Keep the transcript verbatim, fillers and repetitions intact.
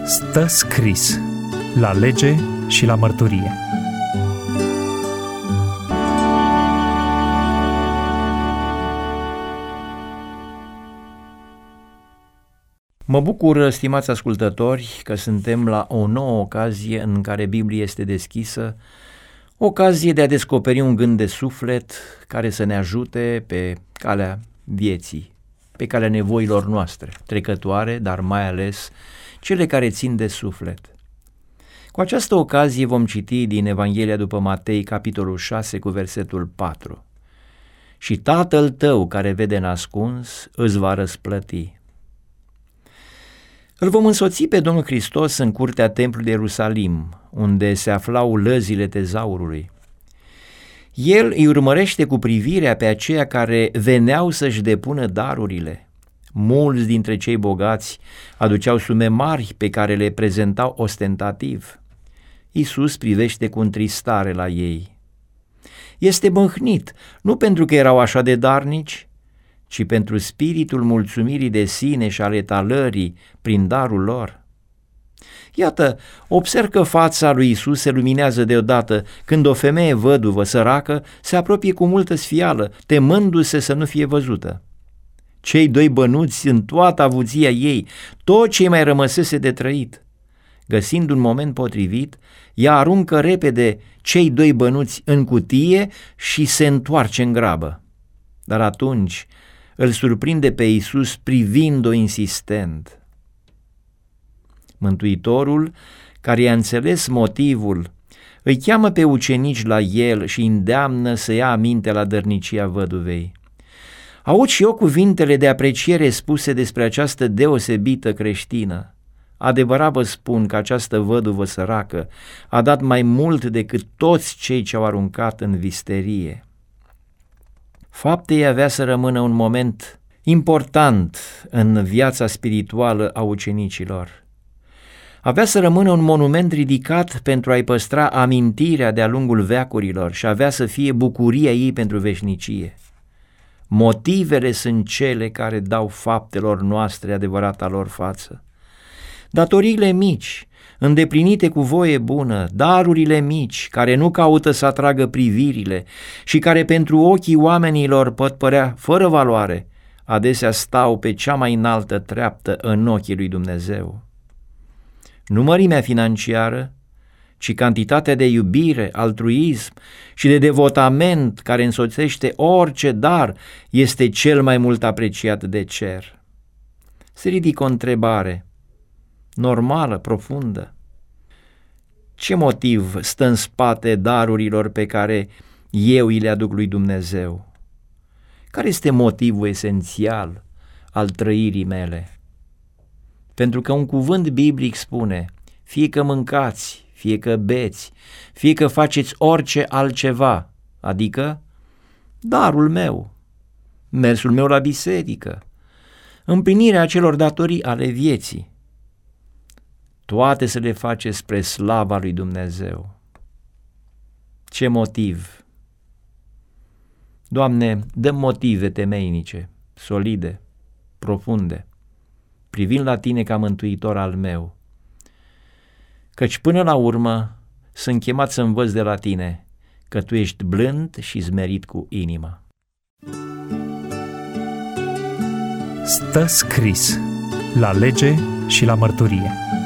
Stă scris la lege și la mărturie. Mă bucur, stimați ascultători, că suntem la o nouă ocazie în care Biblia este deschisă, ocazie de a descoperi un gând de suflet care să ne ajute pe calea vieții, pe calea nevoilor noastre, trecătoare, dar mai ales cele care țin de suflet. Cu această ocazie vom citi din Evanghelia după Matei, capitolul șase, cu versetul patru. Și Tatăl tău care vede în ascuns îți va răsplăti. Îl vom însoți pe Domnul Hristos în curtea templului de Ierusalim, unde se aflau lăzile tezaurului. El îi urmărește cu privirea pe aceia care veneau să-și depună darurile. Mulți dintre cei bogați aduceau sume mari pe care le prezentau ostentativ. Iisus privește cu întristare la ei. Este mâhnit, nu pentru că erau așa de darnici, ci pentru spiritul mulțumirii de sine și ale talării prin darul lor. Iată, observ că fața lui Iisus se luminează deodată când o femeie văduvă săracă se apropie cu multă sfială, temându-se să nu fie văzută. Cei doi bănuți în toată avuția ei, tot ce mai rămăsese de trăit. Găsind un moment potrivit, ea aruncă repede cei doi bănuți în cutie și se întoarce în grabă. Dar atunci îl surprinde pe Iisus privind-o insistent. Mântuitorul, care i-a înțeles motivul, îi cheamă pe ucenici la el și îndeamnă să ia aminte la dărnicia văduvei. Aud și eu cuvintele de apreciere spuse despre această deosebită creștină. Adevărat vă spun că această văduvă săracă a dat mai mult decât toți cei ce au aruncat în visterie. Faptul ei avea să rămână un moment important în viața spirituală a ucenicilor. Avea să rămână un monument ridicat pentru a-i păstra amintirea de-a lungul veacurilor și avea să fie bucuria ei pentru veșnicie. Motivele sunt cele care dau faptelor noastre adevărata lor față. Datoriile mici, îndeplinite cu voie bună, darurile mici, care nu caută să atragă privirile și care pentru ochii oamenilor pot părea fără valoare, adesea stau pe cea mai înaltă treaptă în ochii lui Dumnezeu. Nu mărimea financiară, ci cantitatea de iubire, altruism și de devotament care însoțește orice dar este cel mai mult apreciat de cer. Se ridică o întrebare normală, profundă. Ce motiv stă în spate darurilor pe care eu îi le aduc lui Dumnezeu? Care este motivul esențial al trăirii mele? Pentru că un cuvânt biblic spune, fie că mâncați, fie că beți, fie că faceți orice altceva, adică darul meu, mersul meu la biserică, împlinirea acelor datorii ale vieții, toate să le face spre slava lui Dumnezeu. Ce motiv? Doamne, dă motive temeinice, solide, profunde, privind la Tine ca mântuitor al meu, căci până la urmă sunt chemat să învăț de la Tine că Tu ești blând și smerit cu inima. Stă scris la lege și la mărturie.